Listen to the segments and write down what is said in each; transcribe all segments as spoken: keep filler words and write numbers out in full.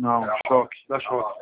Não, choque, dá choque.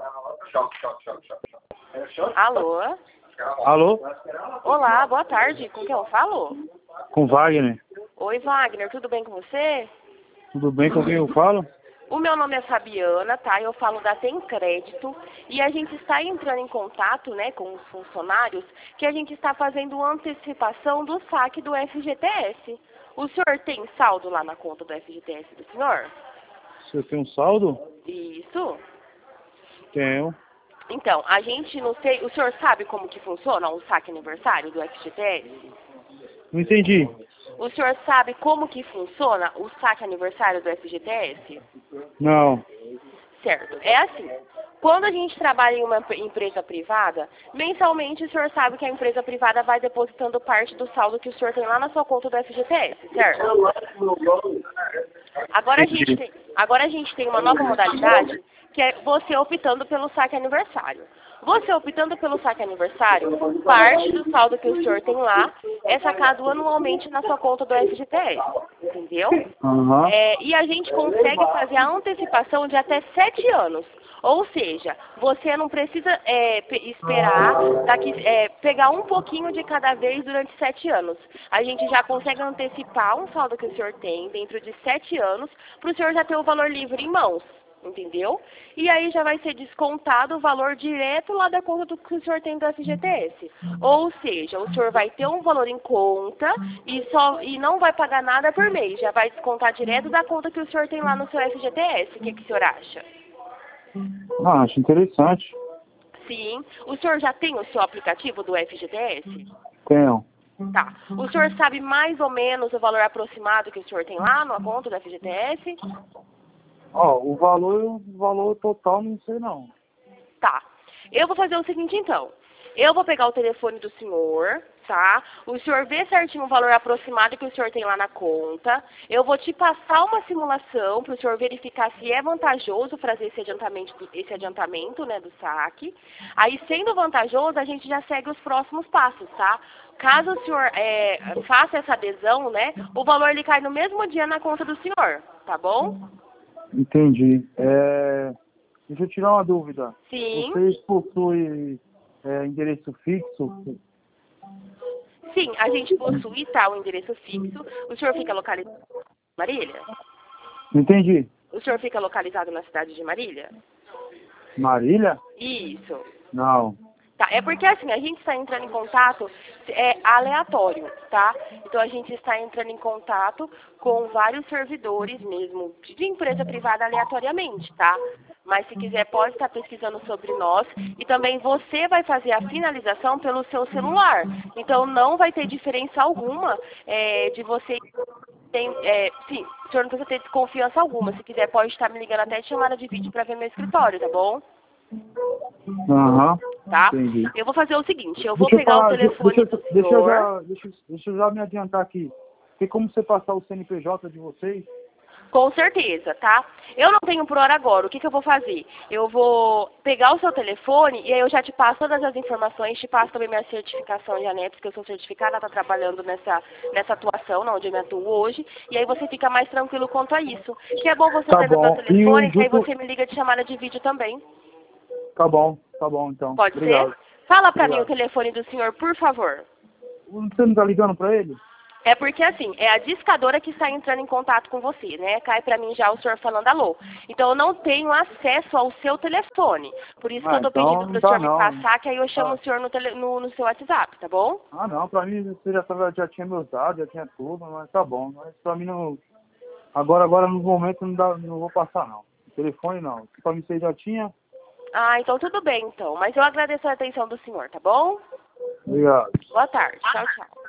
Alô? Alô? Olá, boa tarde. Com quem eu falo? Com Wagner. Oi, Wagner, tudo bem com você? Tudo bem com quem eu falo? O meu nome é Fabiana, tá? Eu falo da Tem Crédito e a gente está entrando em contato, né, com os funcionários que a gente está fazendo antecipação do saque do F G T S. O senhor tem saldo lá na conta do F G T S do senhor? Você tem um saldo? Isso. Tenho. Então, a gente não sei, o senhor sabe como que funciona o saque aniversário do F G T S? Não entendi. O senhor sabe como que funciona o saque aniversário do F G T S? Não. Certo. É assim, quando a gente trabalha em uma empresa privada, mensalmente o senhor sabe que a empresa privada vai depositando parte do saldo que o senhor tem lá na sua conta do F G T S, certo? Agora a gente tem, agora a gente tem uma nova modalidade, que é você optando pelo saque aniversário. Você optando pelo saque aniversário, parte do saldo que o senhor tem lá é sacado anualmente na sua conta do F G T S, entendeu? Uhum. É, e a gente consegue fazer a antecipação de até sete anos. Ou seja, você não precisa é, esperar daqui, é, pegar um pouquinho de cada vez durante sete anos. A gente já consegue antecipar um saldo que o senhor tem dentro de sete anos para o senhor já ter o valor livre em mãos. Entendeu? E aí já vai ser descontado o valor direto lá da conta do que o senhor tem do F G T S. Ou seja, o senhor vai ter um valor em conta e, só, e não vai pagar nada por mês. Já vai descontar direto da conta que o senhor tem lá no seu F G T S. O que, que o senhor acha? Ah, acho interessante. Sim. O senhor já tem o seu aplicativo do F G T S? Tenho. Tá. O senhor sabe mais ou menos o valor aproximado que o senhor tem lá na conta do F G T S? Ó, o valor, o valor total não sei não. Tá. Eu vou fazer o seguinte, então. Eu vou pegar o telefone do senhor, tá? O senhor vê certinho o valor aproximado que o senhor tem lá na conta. Eu vou te passar uma simulação para o senhor verificar se é vantajoso fazer esse adiantamento, esse adiantamento, né, do saque. Aí, sendo vantajoso, a gente já segue os próximos passos, tá? Caso o senhor é, faça essa adesão, né, o valor ele cai no mesmo dia na conta do senhor, tá bom? Entendi. É... Deixa eu tirar uma dúvida. Sim. Vocês possuem é, endereço fixo? Sim, a gente possui tal endereço fixo. O senhor fica localizado em Marília? Entendi. O senhor fica localizado na cidade de Marília? Marília? Isso. Não. Tá, é porque assim, a gente está entrando em contato, é aleatório, tá? Então a gente está entrando em contato com vários servidores mesmo, de empresa privada aleatoriamente, tá? Mas se quiser pode estar pesquisando sobre nós e também você vai fazer a finalização pelo seu celular. Então não vai ter diferença alguma é, de você... Tem, é, sim, o senhor não precisa ter desconfiança alguma. Se quiser pode estar me ligando até de chamada de vídeo para ver meu escritório, tá bom? Aham. Tá? Entendi. Eu vou fazer o seguinte, eu vou Deixa eu pegar falar, o telefone deixa, do deixa, deixa eu senhor. já, deixa, deixa eu já me adiantar aqui. Tem como você passar o C N P J de vocês? Com certeza, tá? Eu não tenho por hora agora. O que, que eu vou fazer? Eu vou pegar o seu telefone e aí eu já te passo todas as informações, te passo também minha certificação de ANEPS, que eu sou certificada, tá trabalhando nessa, nessa atuação, onde eu me atuo hoje, e aí você fica mais tranquilo quanto a isso. Que é bom você Tá ter no meu bom. telefone, E que aí junto... você me liga de chamada de vídeo também. Tá bom, tá bom então. Pode Obrigado. ser? Fala pra mim o Obrigado. telefone do senhor, por favor. Você não tá ligando pra ele? É porque, assim, é a discadora que está entrando em contato com você, né? Cai pra mim já o senhor falando alô. Então, eu não tenho acesso ao seu telefone. Por isso que Ah, eu tô então pedindo não pro tá senhor me não. passar, que aí eu chamo Ah, o senhor no, tele, no, no seu WhatsApp, tá bom? ah não, pra mim você já, tava, já tinha meus dados, já tinha tudo, mas tá bom. Mas pra mim não. Agora, agora no momento não, dá, não vou passar não. Telefone não. Pra mim você já tinha. Ah, então tudo bem, então. Mas eu agradeço a atenção do senhor, tá bom? Obrigado. Boa tarde. Tchau, tchau.